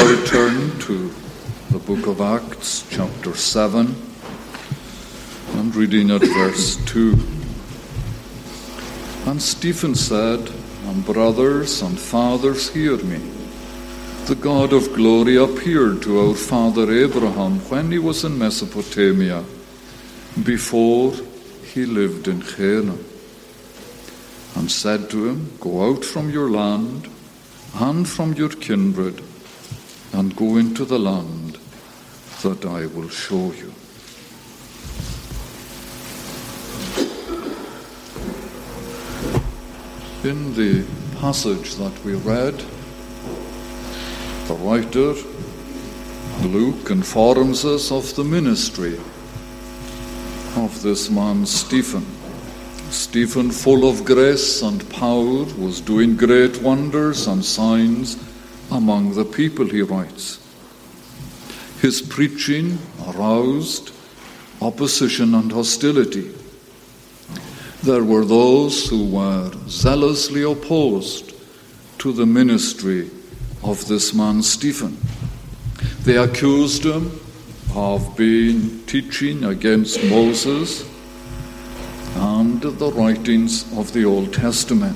now turn to the book of Acts, chapter 7, and reading at verse 2. And Stephen said, "And brothers and fathers, hear me. The God of glory appeared to our father Abraham when he was in Mesopotamia, before he lived in Canaan, and said to him, 'Go out from your land and from your kindred, and go into the land that I will show you.'" In the passage that we read, the writer, Luke, informs us of the ministry of this man Stephen. Stephen, full of grace and power, was doing great wonders and signs among the people, he writes. His preaching aroused opposition and hostility. There were those who were zealously opposed to the ministry of this man Stephen. They accused him of teaching against Moses and the writings of the Old Testament.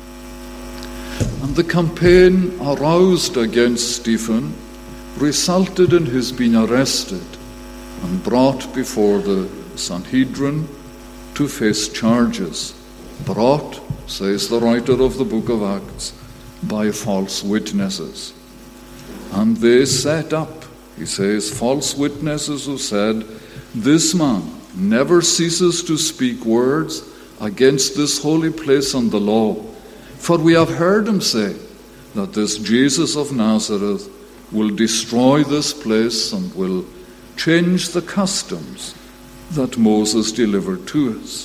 And the campaign aroused against Stephen resulted in his being arrested and brought before the Sanhedrin to face charges, brought, says the writer of the book of Acts, by false witnesses. And they set up, he says, false witnesses who said, "This man never ceases to speak words against this holy place and the law. For we have heard him say that this Jesus of Nazareth will destroy this place and will change the customs that Moses delivered to us."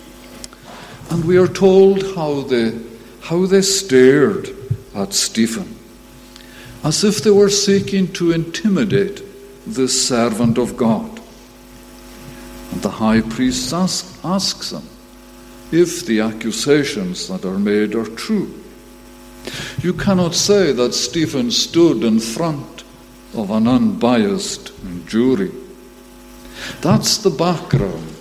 And we are told how they stared at Stephen, as if they were seeking to intimidate this servant of God. And the high priest asks him if the accusations that are made are true. You cannot say that Stephen stood in front of an unbiased jury. That's the background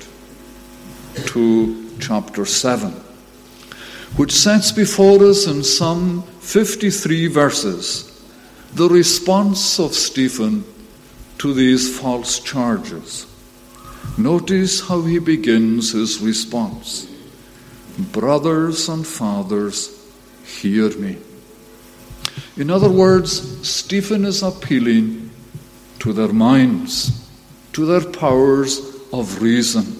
to chapter 7, which sets before us in some 53 verses the response of Stephen to these false charges. Notice how he begins his response. "Brothers and fathers, hear me." In other words, Stephen is appealing to their minds, to their powers of reason.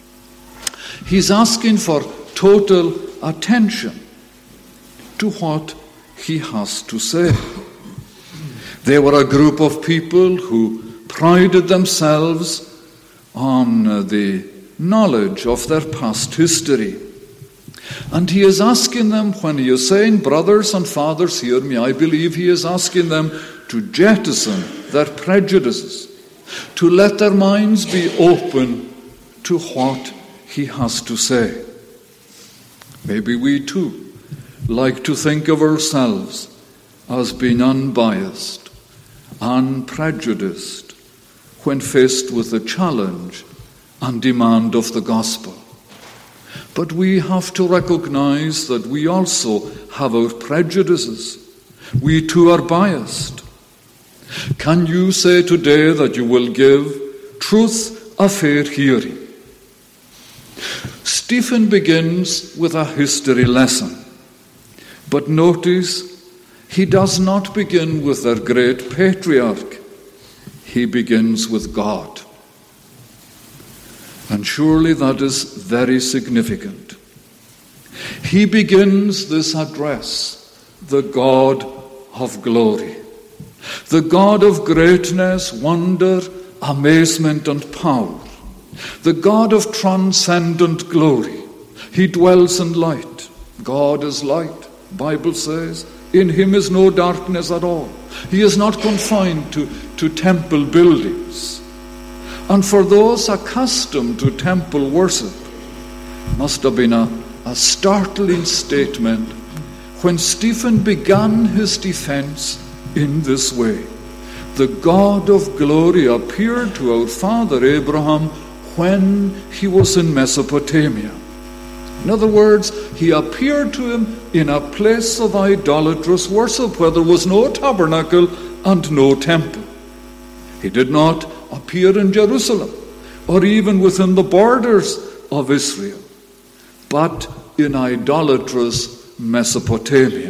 He's asking for total attention to what he has to say. They were a group of people who prided themselves on the knowledge of their past history. And he is asking them, when he is saying, "Brothers and fathers, hear me," I believe he is asking them to jettison their prejudices, to let their minds be open to what he has to say. Maybe we too like to think of ourselves as being unbiased, unprejudiced, when faced with the challenge and demand of the gospel. But we have to recognize that we also have our prejudices. We too are biased. Can you say today that you will give truth a fair hearing? Stephen begins with a history lesson. But notice, he does not begin with their great patriarch. He begins with God. And surely that is very significant. He begins this address, the God of glory, the God of greatness, wonder, amazement, and power, the God of transcendent glory. He dwells in light. God is light, Bible says. In him is no darkness at all. He is not confined to temple buildings. And for those accustomed to temple worship, must have been a startling statement when Stephen began his defense in this way. the God of glory appeared to our father Abraham when he was in Mesopotamia. In other words, he appeared to him in a place of idolatrous worship where there was no tabernacle and no temple. He did not appear in Jerusalem or even within the borders of Israel, but in idolatrous Mesopotamia.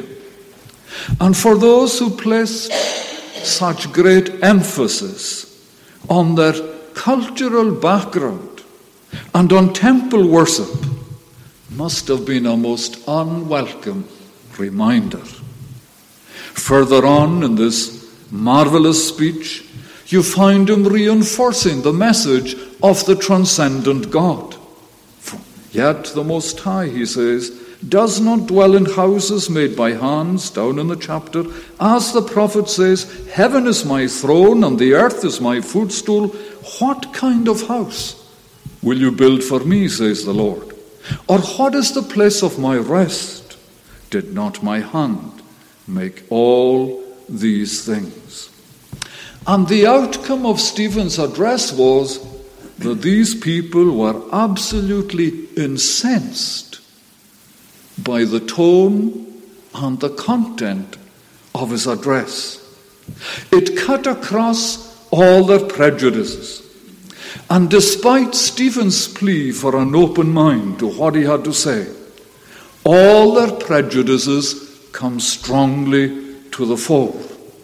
And for those who placed such great emphasis on their cultural background and on temple worship, must have been a most unwelcome reminder. Further on in this marvelous speech, you find him reinforcing the message of the transcendent God. Yet the Most High, he says, does not dwell in houses made by hands, down in the chapter. As the prophet says, heaven is my throne and the earth is my footstool. What kind of house will you build for me, says the Lord? Or what is the place of my rest? Did not my hand make all these things? And the outcome of Stephen's address was that these people were absolutely incensed by the tone and the content of his address. It cut across all their prejudices. And despite Stephen's plea for an open mind to what he had to say, all their prejudices come strongly to the fore.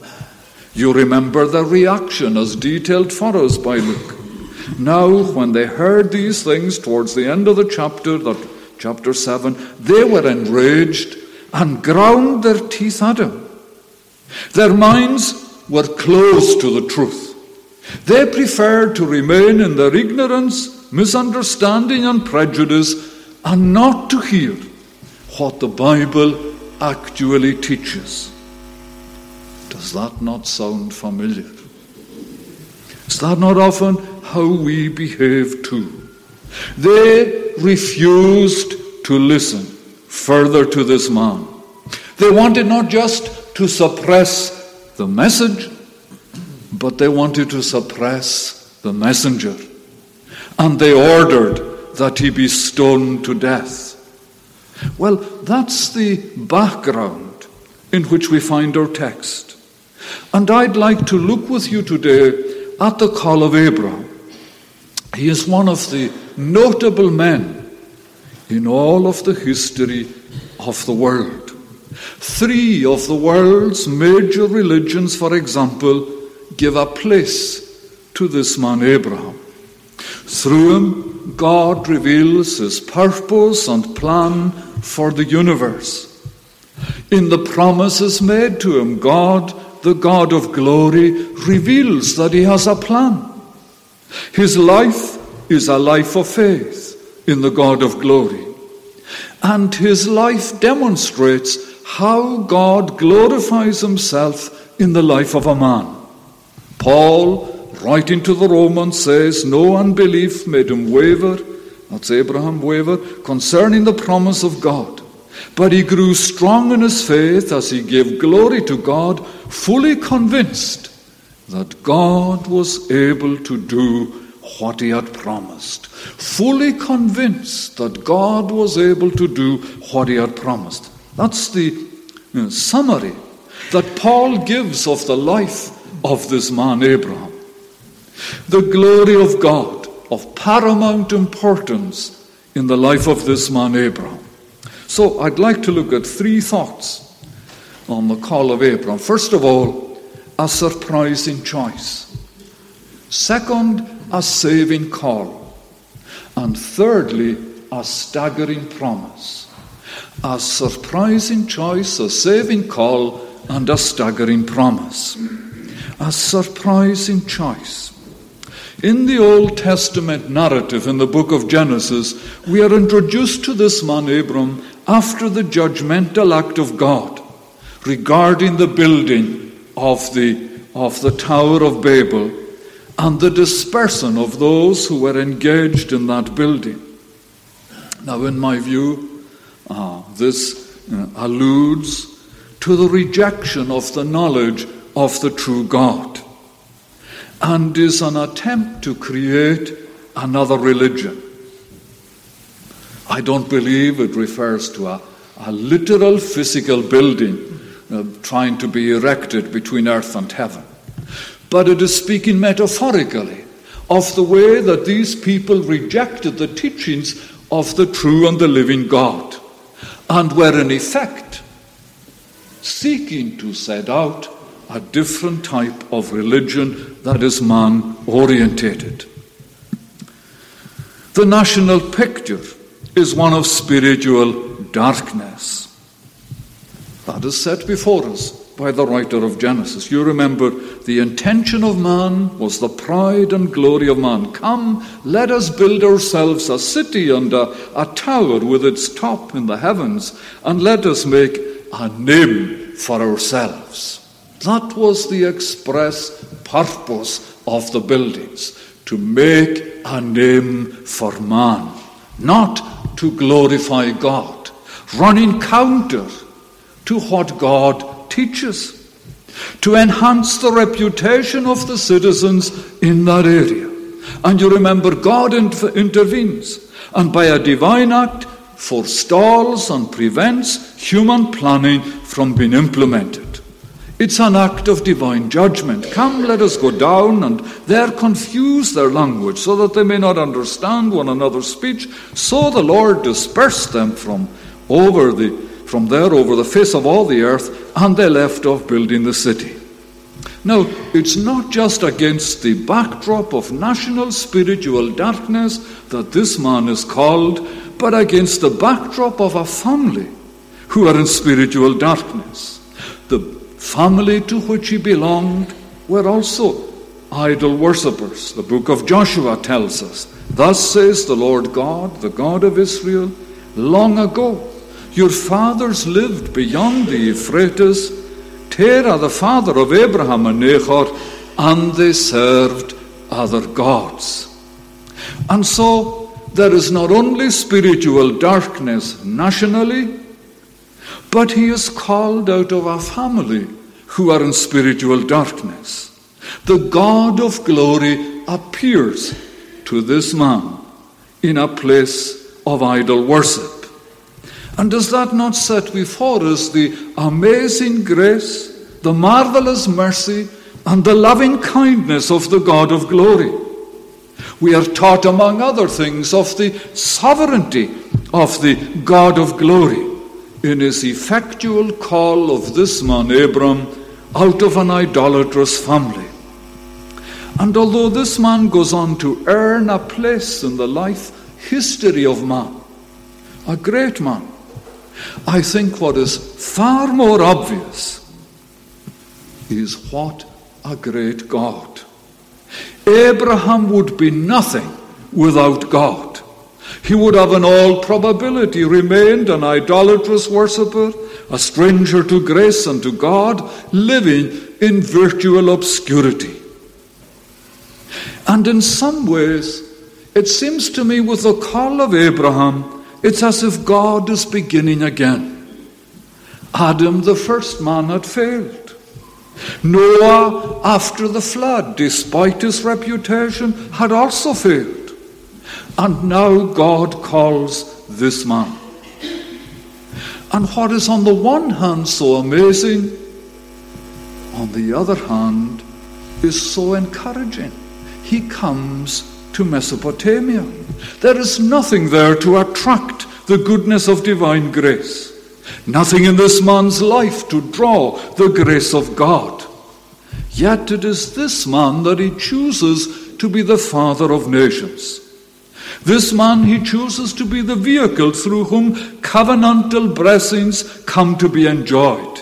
You remember their reaction as detailed for us by Luke. Now, when they heard these things towards the end of the chapter, that chapter 7, they were enraged and ground their teeth at him. Their minds were closed to the truth. They preferred to remain in their ignorance, misunderstanding, and prejudice, and not to hear what the Bible actually teaches. Does that not sound familiar? Is that not often how we behave too? They refused to listen further to this man. They wanted not just to suppress the message, but they wanted to suppress the messenger. And they ordered that he be stoned to death. Well, that's the background in which we find our text. And I'd like to look with you today at the call of Abraham. He is one of the notable men in all of the history of the world. 3 of the world's major religions, for example, give a place to this man Abraham. Through him, God reveals his purpose and plan for the universe. In the promises made to him, God, the God of glory, reveals that he has a plan. His life is a life of faith in the God of glory. And his life demonstrates how God glorifies himself in the life of a man. Paul, writing to the Romans, says, no unbelief made him waver, that's Abraham, waver, concerning the promise of God. But he grew strong in his faith as he gave glory to God, fully convinced that God was able to do what he had promised. Fully convinced that God was able to do what he had promised. That's the summary that Paul gives of the life of this man Abraham. The glory of God of paramount importance in the life of this man Abraham. So I'd like to look at 3 thoughts on the call of Abraham. First of all, a surprising choice. Second, a saving call. And thirdly, a staggering promise. A surprising choice, a saving call, and a staggering promise. A surprising choice. In the Old Testament narrative in the book of Genesis, we are introduced to this man Abram after the judgmental act of God regarding the building of the Tower of Babel and the dispersion of those who were engaged in that building. Now, in my view, this alludes to the rejection of the knowledge of the true God. and is an attempt to create another religion. I don't believe it refers to a literal physical building trying to be erected between earth and heaven. But it is speaking metaphorically of the way that these people rejected the teachings of the true and the living God, and were in effect seeking to set out a different type of religion that is man-orientated. The national picture is one of spiritual darkness. That is set before us by the writer of Genesis. You remember, the intention of man was the pride and glory of man. Come, let us build ourselves a city and a tower with its top in the heavens, and let us make a name for ourselves. That was the express purpose of the buildings, to make a name for man, not to glorify God, running counter to what God teaches, to enhance the reputation of the citizens in that area. And you remember, God intervenes, and by a divine act forestalls and prevents human planning from being implemented. It's an act of divine judgment. Come, let us go down and there confuse their language so that they may not understand one another's speech. So the Lord dispersed them from there over the face of all the earth, and they left off building the city. Now, it's not just against the backdrop of national spiritual darkness that this man is called, but against the backdrop of a family who are in spiritual darkness. The family to which he belonged were also idol worshippers. The book of Joshua tells us, "Thus says the Lord God, the God of Israel, long ago your fathers lived beyond the Euphrates, Terah the father of Abraham and Nahor, and they served other gods." And so there is not only spiritual darkness nationally, but he is called out of a family who are in spiritual darkness. The God of glory appears to this man in a place of idol worship. And does that not set before us the amazing grace, the marvelous mercy, and the loving kindness of the God of glory? We are taught, among other things, of the sovereignty of the God of glory in his effectual call of this man Abram out of an idolatrous family. And although this man goes on to earn a place in the life history of man, a great man, I think what is far more obvious is what a great God. Abraham would be nothing without God. He would have in all probability remained an idolatrous worshipper, a stranger to grace and to God, living in virtual obscurity. And in some ways, it seems to me with the call of Abraham, it's as if God is beginning again. Adam, the first man, had failed. Noah, after the flood, despite his reputation, had also failed. And now God calls this man. And what is on the one hand so amazing, on the other hand, is so encouraging. He comes to Mesopotamia. There is nothing there to attract the goodness of divine grace. Nothing in this man's life to draw the grace of God. Yet it is this man that he chooses to be the father of nations. This man he chooses to be the vehicle through whom covenantal blessings come to be enjoyed.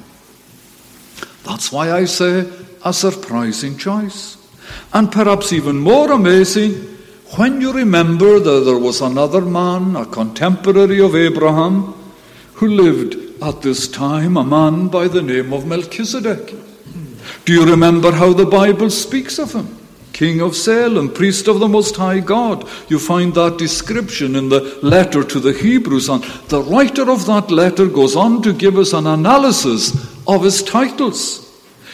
That's why I say a surprising choice. And perhaps even more amazing when you remember that there was another man, a contemporary of Abraham, who lived at this time, a man by the name of Melchizedek. Do you remember how the Bible speaks of him? King of Salem, priest of the Most High God. You find that description in the letter to the Hebrews, and the writer of that letter goes on to give us an analysis of his titles.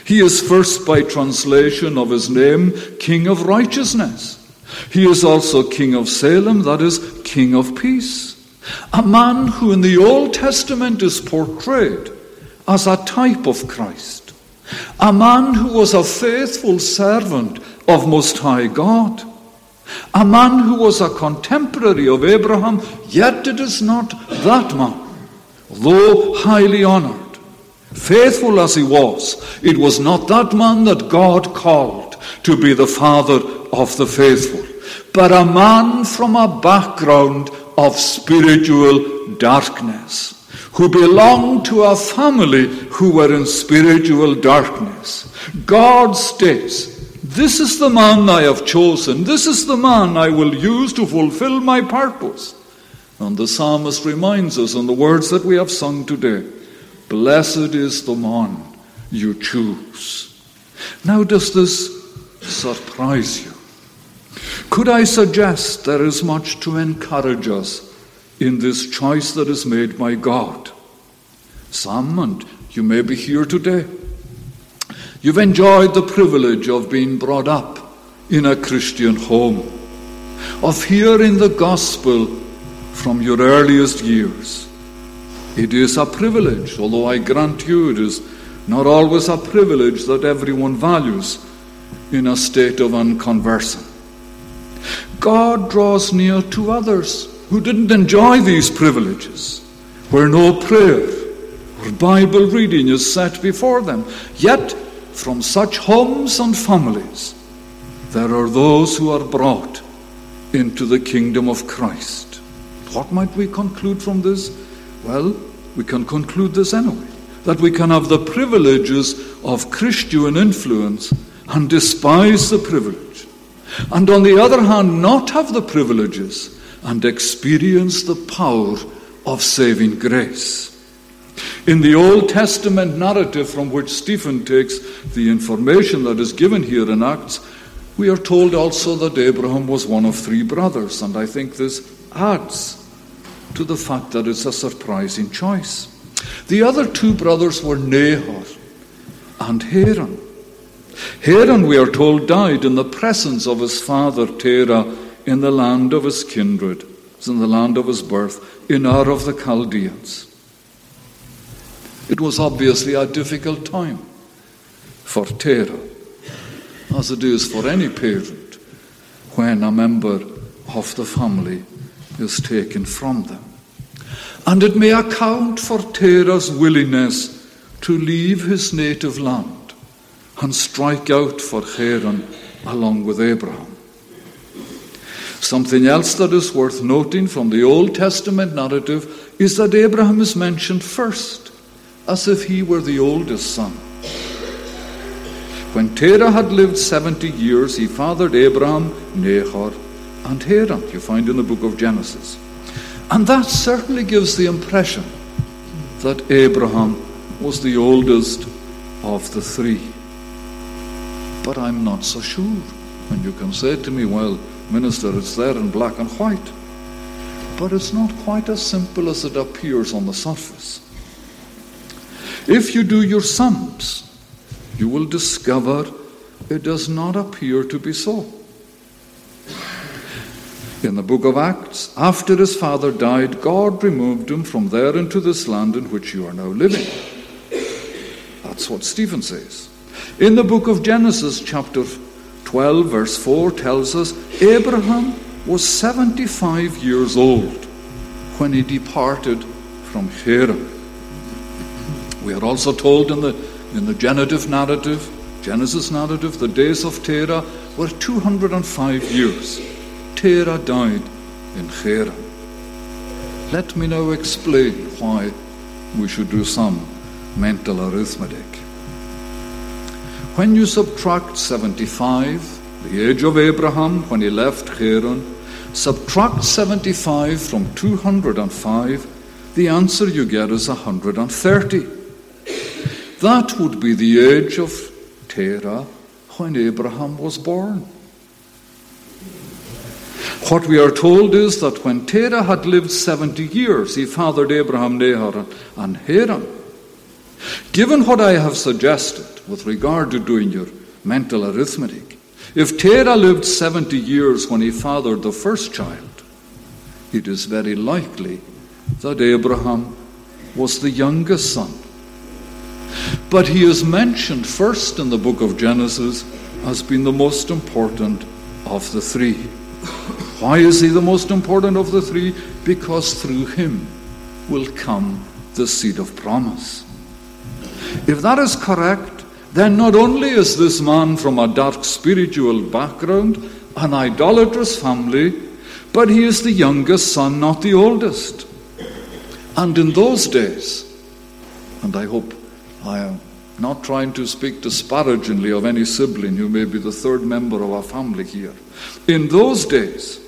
He is first, by translation of his name, King of Righteousness. He is also King of Salem, that is, King of Peace. A man who in the Old Testament is portrayed as a type of Christ. A man who was a faithful servant of Most High God. A man who was a contemporary of Abraham, yet it is not that man. Though highly honored, faithful as he was, it was not that man that God called to be the father of the faithful, but a man from a background of spiritual darkness, who belonged to a family who were in spiritual darkness. God states, "This is the man I have chosen. This is the man I will use to fulfill my purpose." And the psalmist reminds us in the words that we have sung today, "Blessed is the man you choose." Now, does this surprise you? Could I suggest there is much to encourage us in this choice that is made by God? Some, and you may be here today, you've enjoyed the privilege of being brought up in a Christian home, of hearing the gospel from your earliest years. It is a privilege, although I grant you it is not always a privilege that everyone values in a state of unconversion. God draws near to others who didn't enjoy these privileges, where no prayer or Bible reading is set before them. Yet, from such homes and families, there are those who are brought into the kingdom of Christ. What might we conclude from this? Well, we can conclude this anyway, that we can have the privileges of Christian influence and despise the privilege, and on the other hand, not have the privileges and experience the power of saving grace. In the Old Testament narrative from which Stephen takes the information that is given here in Acts, we are told also that Abraham was one of 3 brothers, and I think this adds to the fact that it's a surprising choice. The other 2 brothers were Nahor and Haran. Haran, we are told, died in the presence of his father Terah in the land of his kindred, in the land of his birth, in Ur of the Chaldeans. It was obviously a difficult time for Terah, as it is for any parent when a member of the family is taken from them. And it may account for Terah's willingness to leave his native land and strike out for Haran along with Abraham. Something else that is worth noting from the Old Testament narrative is that Abraham is mentioned first, as if he were the oldest son. When Terah had lived 70 years, he fathered Abraham, Nahor, and Haran, you find in the book of Genesis. And that certainly gives the impression that Abraham was the oldest of the 3. But I'm not so sure. And you can say to me, well, Minister, it's there in black and white. But it's not quite as simple as it appears on the surface. If you do your sums, you will discover it does not appear to be so. In the book of Acts, after his father died, God removed him from there into this land in which you are now living. That's what Stephen says. In the book of Genesis, chapter 12, verse 4 tells us Abraham was 75 years old when he departed from Haran. We are also told in the genitive narrative, Genesis narrative, the days of Terah were 205 years. Terah died in Haran. Let me now explain why we should do some mental arithmetic. When you subtract 75, the age of Abraham when he left Haran, subtract 75 from 205, the answer you get is 130. That would be the age of Terah when Abraham was born. What we are told is that when Terah had lived 70 years, he fathered Abraham, Nahor, and Haran. Given what I have suggested with regard to doing your mental arithmetic, if Terah lived 70 years when he fathered the first child, it is very likely that Abraham was the youngest son. But he is mentioned first in the book of Genesis as being the most important of the three. Why is he the most important of the three? Because through him will come the seed of promise. If that is correct, then not only is this man from a dark spiritual background, an idolatrous family, but he is the youngest son, not the oldest. And in those days, and I hope I am not trying to speak disparagingly of any sibling who may be the third member of our family here. In those days,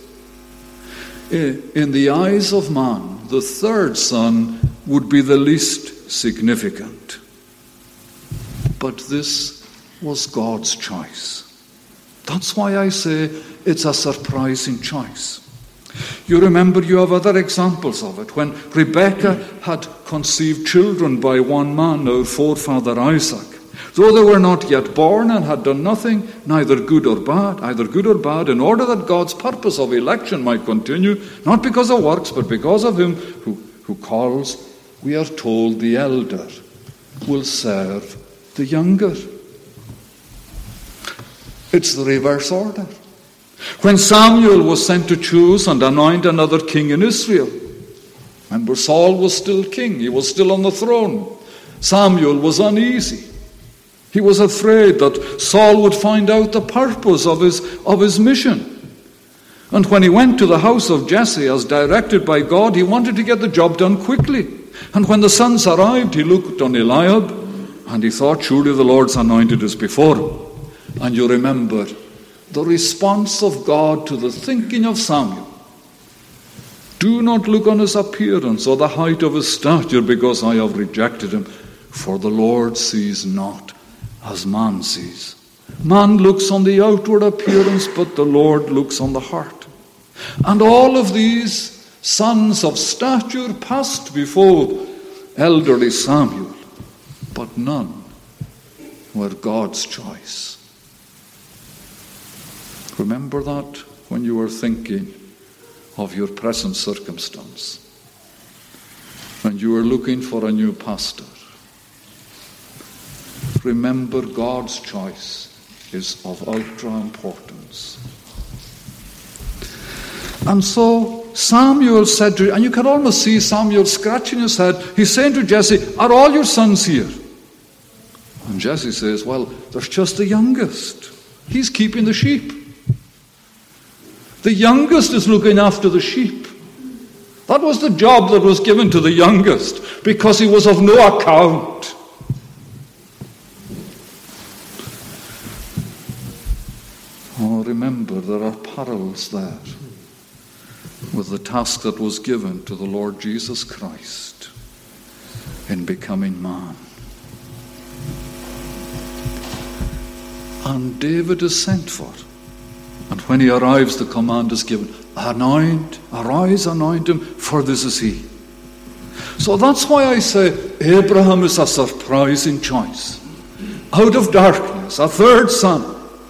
in the eyes of man, the third son would be the least significant. But this was God's choice. That's why I say it's a surprising choice. You remember, you have other examples of it. When Rebekah had conceived children by one man, our forefather Isaac, though they were not yet born and had done nothing, either good or bad, in order that God's purpose of election might continue, not because of works, but because of him who calls, we are told the elder will serve the younger. It's the reverse order. When Samuel was sent to choose and anoint another king in Israel, remember, Saul was still king. He was still on the throne. Samuel was uneasy. He was afraid that Saul would find out the purpose of his mission. And when he went to the house of Jesse as directed by God, he wanted to get the job done quickly. And when the sons arrived, he looked on Eliab and he thought, surely the Lord's anointed is before him. And you remember the response of God to the thinking of Samuel. Do not look on his appearance or the height of his stature, because I have rejected him. For the Lord sees not as man sees. Man looks on the outward appearance, but the Lord looks on the heart. And all of these sons of stature passed before elderly Samuel, but none were God's choice. Remember that when you are thinking of your present circumstance, when you are looking for a new pastor. Remember, God's choice is of ultra importance. And so Samuel said to, and you can almost see Samuel scratching his head, he's saying to Jesse, are all your sons here? And Jesse says, well, there's just the youngest. He's keeping the sheep. The youngest is looking after the sheep. That was the job that was given to the youngest, because he was of no account. Oh, remember, there are parallels there with the task that was given to the Lord Jesus Christ in becoming man. And David is sent for. And when he arrives, the command is given, arise, anoint him, for this is he. So that's why I say Abraham is a surprising choice. Out of darkness, a third son.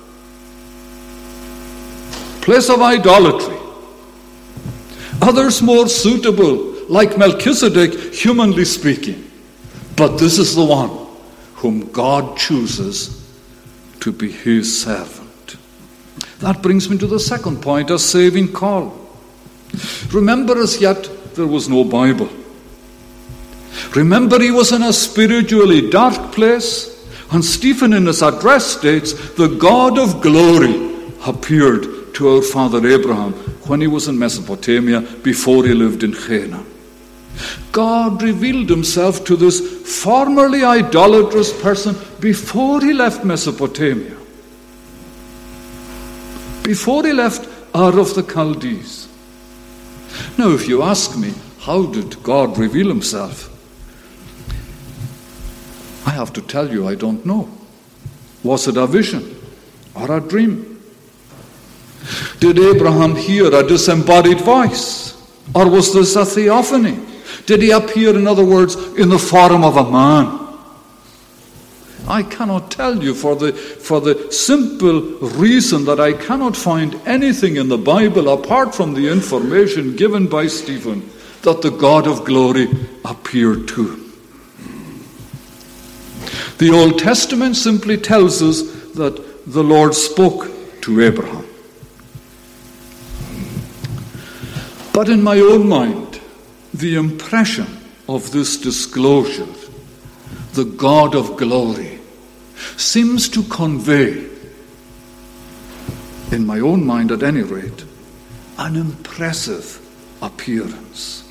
Place of idolatry. Others more suitable, like Melchizedek, humanly speaking. But this is the one whom God chooses to be his servant. That brings me to the second point, a saving call. Remember, as yet there was no Bible. Remember, he was in a spiritually dark place, and Stephen in his address states, the God of glory appeared to our father Abraham when he was in Mesopotamia, before he lived in Canaan. God revealed himself to this formerly idolatrous person before he left Mesopotamia. Before he left Ur of the Chaldees. Now, if you ask me, how did God reveal himself? I have to tell you, I don't know. Was it a vision or a dream? Did Abraham hear a disembodied voice? Or was this a theophany? Did he appear, in other words, in the form of a man? I cannot tell you for the simple reason that I cannot find anything in the Bible apart from the information given by Stephen that the God of glory appeared to him. The Old Testament simply tells us that the Lord spoke to Abraham. But in my own mind, the impression of this disclosure, the God of glory, seems to convey, in my own mind at any rate, an impressive appearance.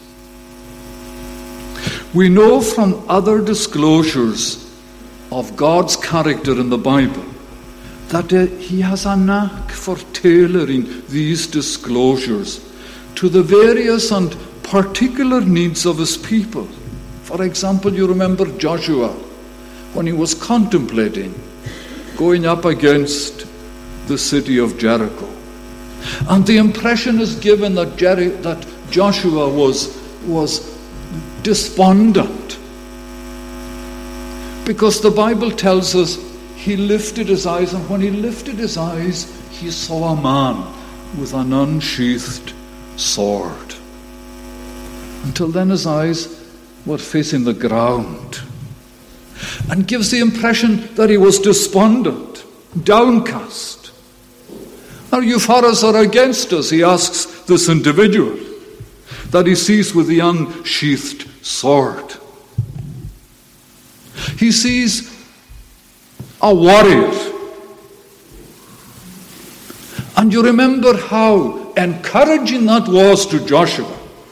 We know from other disclosures of God's character in the Bible that he has a knack for tailoring these disclosures to the various and particular needs of his people. For example, you remember Joshua when he was contemplating going up against the city of Jericho. And the impression is given that Joshua was despondent, because the Bible tells us he lifted his eyes, and when he lifted his eyes, he saw a man with an unsheathed sword. Until then his eyes were facing the ground, and gives the impression that he was despondent, downcast. Are you for us or against us? He asks this individual that he sees with the unsheathed sword. He sees a warrior. And you remember how encouraging that was to Joshua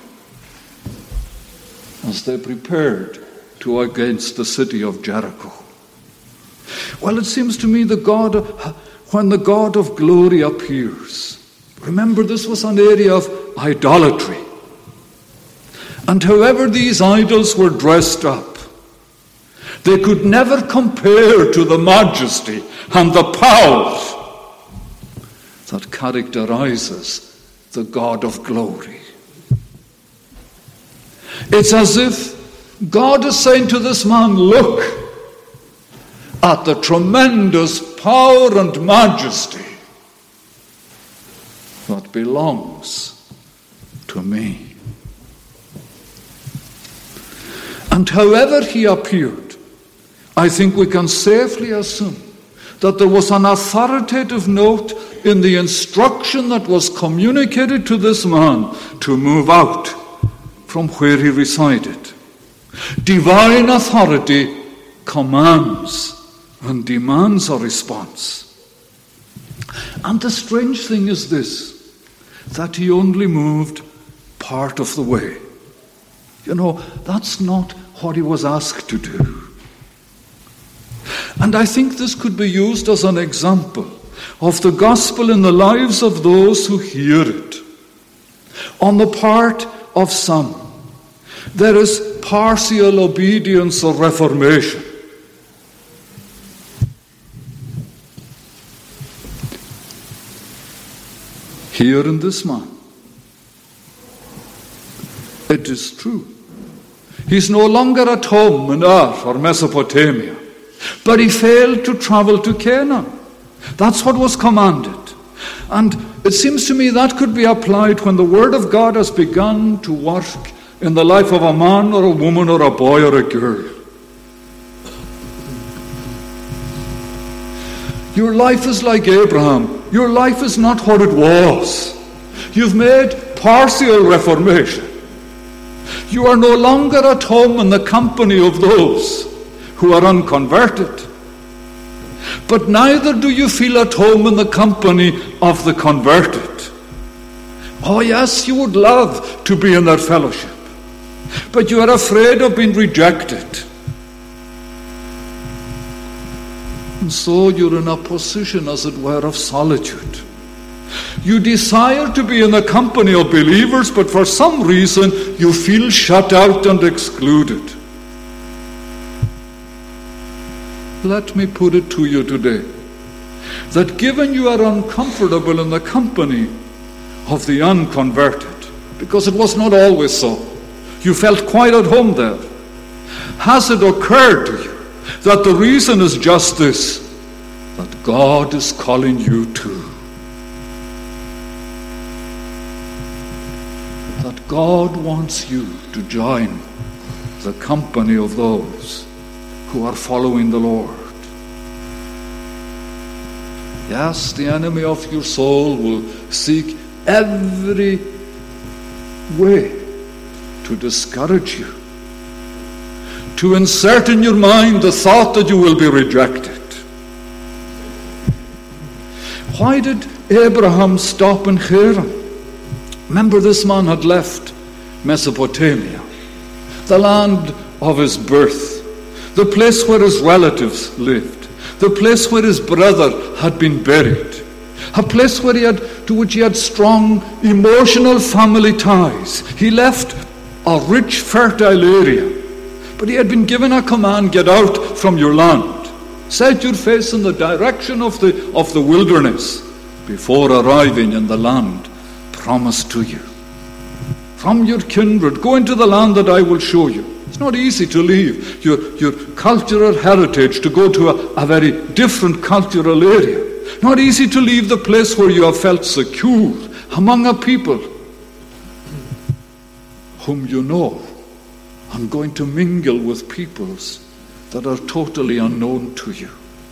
as they prepared to against the city of Jericho. Well, it seems to me when the God of glory appears, remember this was an area of idolatry. And however these idols were dressed up, they could never compare to the majesty and the power that characterizes the God of glory. It's as if God is saying to this man, look at the tremendous power and majesty that belongs to me. And however he appeared, I think we can safely assume that there was an authoritative note in the instruction that was communicated to this man to move out from where he resided. Divine authority commands and demands a response. And the strange thing is this, that he only moved part of the way. You know, that's not what he was asked to do. And I think this could be used as an example of the gospel in the lives of those who hear it. On the part of some, there is partial obedience or reformation. Here in this man, it is true. He's no longer at home in Ur or Mesopotamia, but he failed to travel to Canaan. That's what was commanded. And it seems to me that could be applied when the Word of God has begun to work in the life of a man or a woman or a boy or a girl. Your life is like Abraham. Your life is not what it was. You've made partial reformation. You are no longer at home in the company of those who are unconverted. But neither do you feel at home in the company of the converted. Oh yes, you would love to be in their fellowship, but you are afraid of being rejected. And so you're in a position, as it were, of solitude. You desire to be in the company of believers, but for some reason you feel shut out and excluded. Let me put it to you today, that given you are uncomfortable in the company of the unconverted, because it was not always so, you felt quite at home there, has it occurred to you that the reason is just this, that God is calling you too. That God wants you to join the company of those who are following the Lord. Yes, the enemy of your soul will seek every way to discourage you, to insert in your mind the thought that you will be rejected. Why did Abraham stop in Haran? Remember, this man had left Mesopotamia, the land of his birth, the place where his relatives lived, the place where his brother had been buried, a place where to which he had strong emotional family ties. He left a rich, fertile area, but he had been given a command: get out from your land. Set your face in the direction of the wilderness before arriving in the land promised to you. From your kindred, go into the land that I will show you. It's not easy to leave your cultural heritage to go to a very different cultural area. Not easy to leave the place where you have felt secure among a people whom you know, and going to mingle with peoples that are totally unknown to you.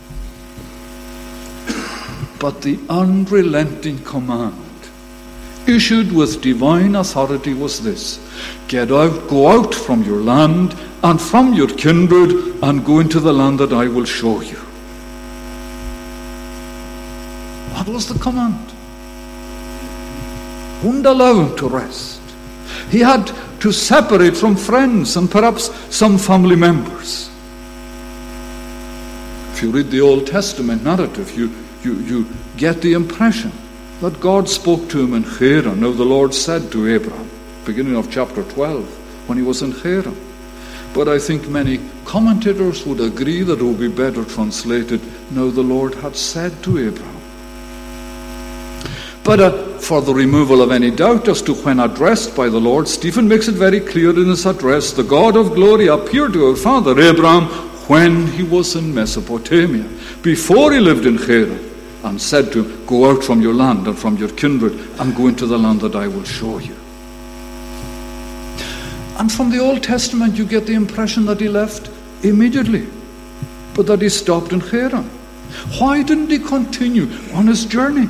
But the unrelenting command issued with divine authority was this: get out, go out from your land and from your kindred, and go into the land that I will show you. That was the command. Wouldn't allow him to rest. He had to separate from friends and perhaps some family members. If you read the Old Testament narrative, you get the impression that God spoke to him in Haran. Now the Lord said to Abraham, beginning of chapter 12, when he was in Haran. But I think many commentators would agree that it would be better translated, now the Lord had said to Abraham. But for the removal of any doubt as to when addressed by the Lord, Stephen makes it very clear in his address: the God of glory appeared to our father Abraham when he was in Mesopotamia, before he lived in Haran, and said to him, go out from your land and from your kindred and go into the land that I will show you. And from the Old Testament you get the impression that he left immediately, but that he stopped in Haran. Why didn't he continue on his journey?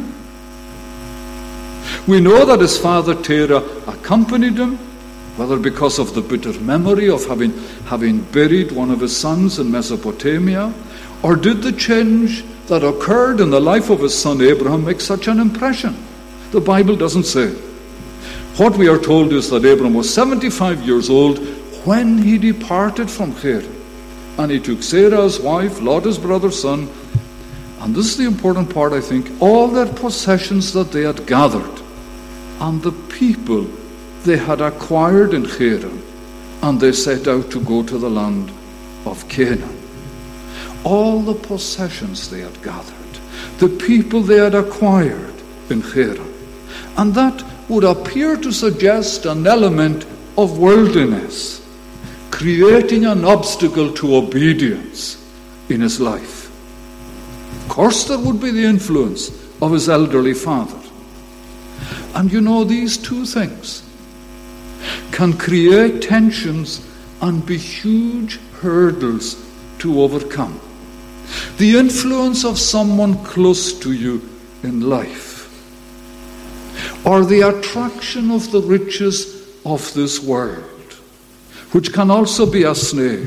We know that his father Terah accompanied him, whether because of the bitter memory of having buried one of his sons in Mesopotamia, or did the change that occurred in the life of his son Abraham make such an impression? The Bible doesn't say. What we are told is that Abraham was 75 years old when he departed from Haran, and he took Sarah his wife, Lot his brother's son, and this is the important part, I think, all their possessions that they had gathered, and the people they had acquired in Haran, and they set out to go to the land of Canaan. All the possessions they had gathered, the people they had acquired in Haran. And that would appear to suggest an element of worldliness, creating an obstacle to obedience in his life. Of course, there would be the influence of his elderly father. And you know, these two things can create tensions and be huge hurdles to overcome. The influence of someone close to you in life, or the attraction of the riches of this world, which can also be a snare.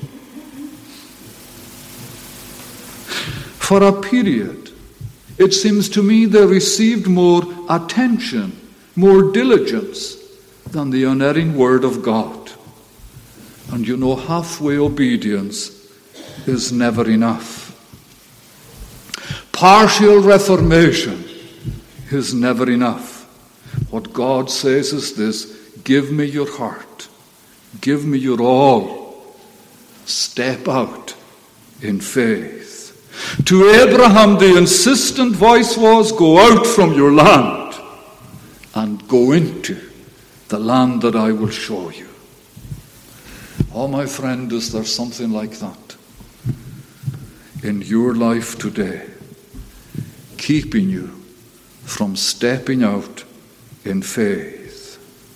For a period, it seems to me they received more attention, more diligence than the unerring word of God. And you know, halfway obedience is never enough. Partial reformation is never enough. What God says is this: give me your heart, give me your all, step out in faith. To Abraham, the insistent voice was, go out from your land and go into the land that I will show you. Oh, my friend, is there something like that in your life today, keeping you from stepping out in faith?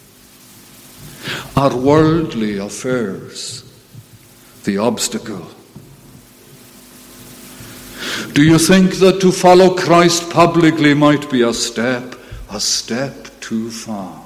Are worldly affairs the obstacle? Do you think that to follow Christ publicly might be a step too far?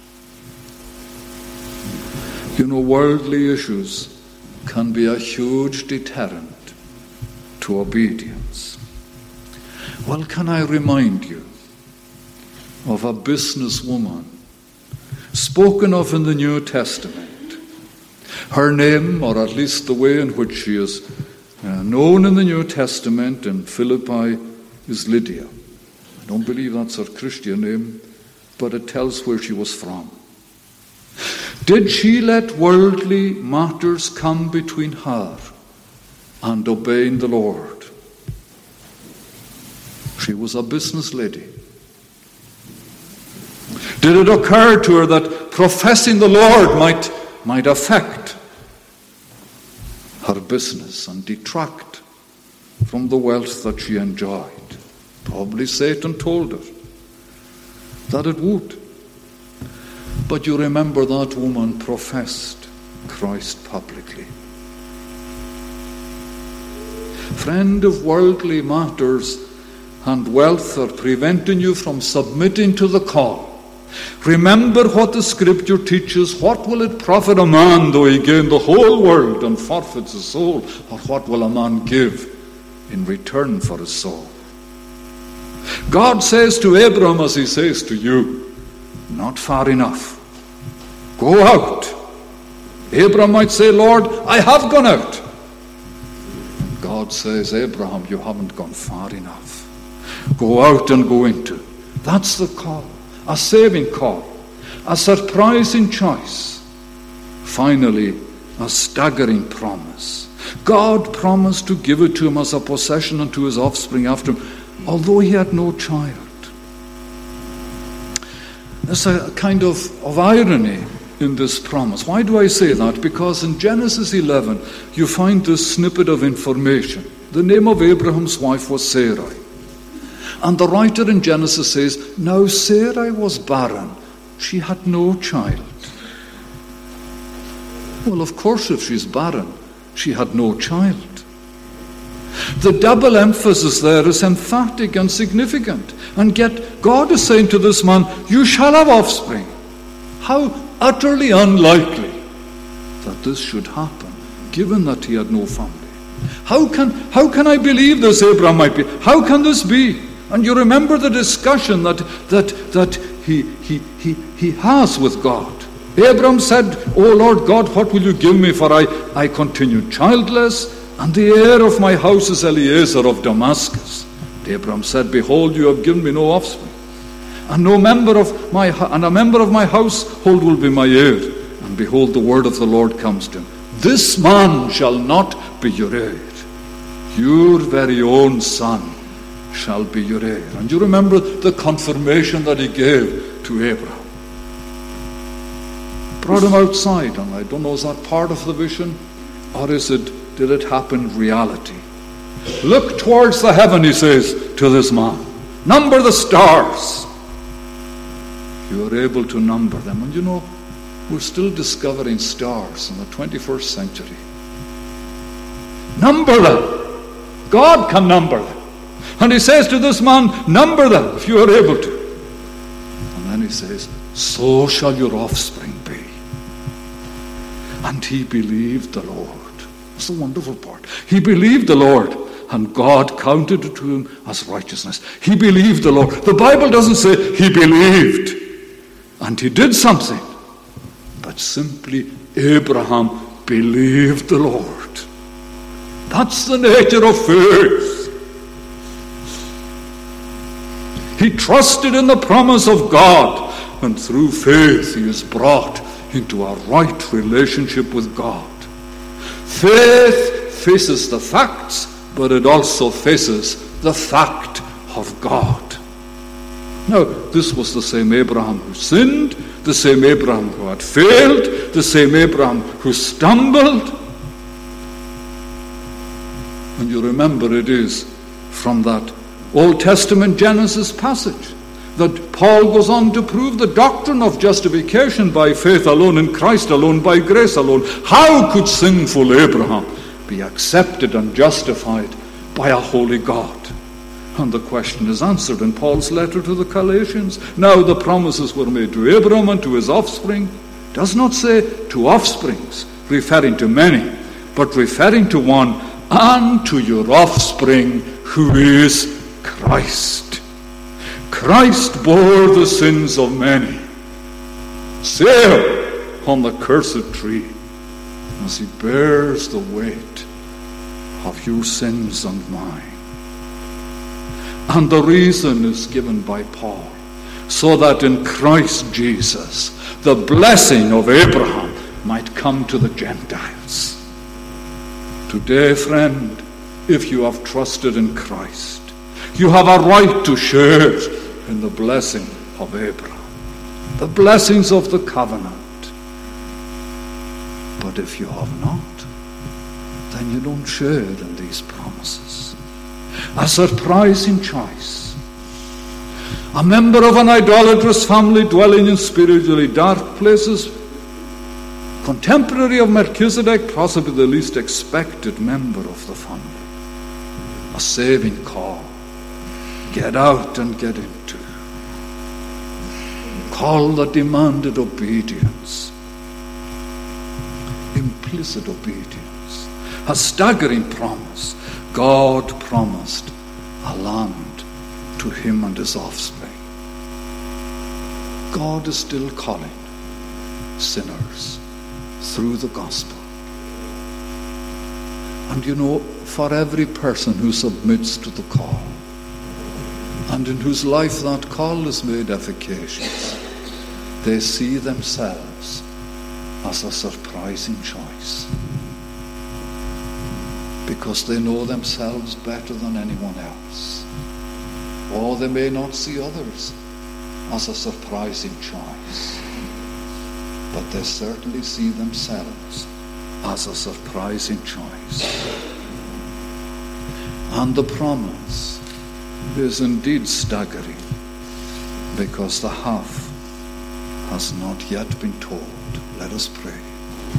You know, worldly issues can be a huge deterrent to obedience. Well, can I remind you of a businesswoman spoken of in the New Testament? Her name, or at least the way in which she is known in the New Testament in Philippi, is Lydia. I don't believe that's her Christian name, but it tells where she was from. Did she let worldly matters come between her and obeying the Lord? She was a business lady. Did it occur to her that professing the Lord might affect her business and detract from the wealth that she enjoyed? Probably Satan told her that it would. But you remember that woman professed Christ publicly. Friend, if worldly matters and wealth are preventing you from submitting to the call, remember what the Scripture teaches. What will it profit a man though he gain the whole world and forfeits his soul? Or what will a man give in return for his soul? God says to Abraham, as he says to you, not far enough. Go out. Abraham might say, Lord, I have gone out. God says, Abraham, you haven't gone far enough. Go out and go into. That's the call. A saving call. A surprising choice. Finally, a staggering promise. God promised to give it to him as a possession and to his offspring after him, although he had no child. There's a kind of irony in this promise. Why do I say that? Because in Genesis 11, you find this snippet of information. The name of Abraham's wife was Sarai. And the writer in Genesis says, now Sarai was barren. She had no child. Well, of course, if she's barren, she had no child. The double emphasis there is emphatic and significant. And yet, God is saying to this man, you shall have offspring. How utterly unlikely that this should happen, given that he had no family. How can I believe this, Abraham might be? How can this be? And you remember the discussion that he has with God. Abraham said, O Lord God, what will you give me? For I continue childless, and the heir of my house is Eliezer of Damascus. And Abraham said, behold, you have given me no offspring, and a member of my household will be my heir. And behold, the word of the Lord comes to him. This man shall not be your heir. Your very own son shall be your heir. And you remember the confirmation that he gave to Abraham. Brought him outside, and I don't know, is that part of the vision? Or did it happen in reality? Look towards the heaven, he says to this man. Number the stars. You are able to number them. And you know, we're still discovering stars in the 21st century. Number them. God can number them. And he says to this man, number them if you are able to. And then he says, so shall your offspring be. And he believed the Lord. That's the wonderful part. He believed the Lord, and God counted it to him as righteousness. He believed the Lord. The Bible doesn't say he believed and he did something, but simply Abraham believed the Lord. That's the nature of faith. He trusted in the promise of God, and through faith he is brought into a right relationship with God. Faith faces the facts, but it also faces the fact of God. Now, this was the same Abraham who sinned, the same Abraham who had failed, the same Abraham who stumbled. And you remember it is from that Old Testament Genesis passage that Paul goes on to prove the doctrine of justification by faith alone, in Christ alone, by grace alone. How could sinful Abraham be accepted and justified by a holy God? And the question is answered in Paul's letter to the Galatians. Now the promises were made to Abraham and to his offspring. It does not say to offsprings, referring to many, but referring to one, and to your offspring, who is Christ. Christ bore the sins of many, save on the cursed tree, as he bears the weight of your sins and mine. And the reason is given by Paul, so that in Christ Jesus the blessing of Abraham might come to the Gentiles. Today, friend, if you have trusted in Christ, you have a right to share in the blessing of Abraham, the blessings of the covenant. But if you have not, then you don't share in these promises. A surprising choice. A member of an idolatrous family dwelling in spiritually dark places, contemporary of Melchizedek, possibly the least expected member of the family. A saving call. Get out and get into. Call that demanded obedience. Implicit obedience. A staggering promise. God promised a land to him and his offspring. God is still calling sinners through the gospel. And you know, for every person who submits to the call, and in whose life that call is made efficacious, they see themselves as a surprising choice, because they know themselves better than anyone else. Or they may not see others as a surprising choice, but they certainly see themselves as a surprising choice. And the promise is indeed staggering, because the half has not yet been told. Let us pray.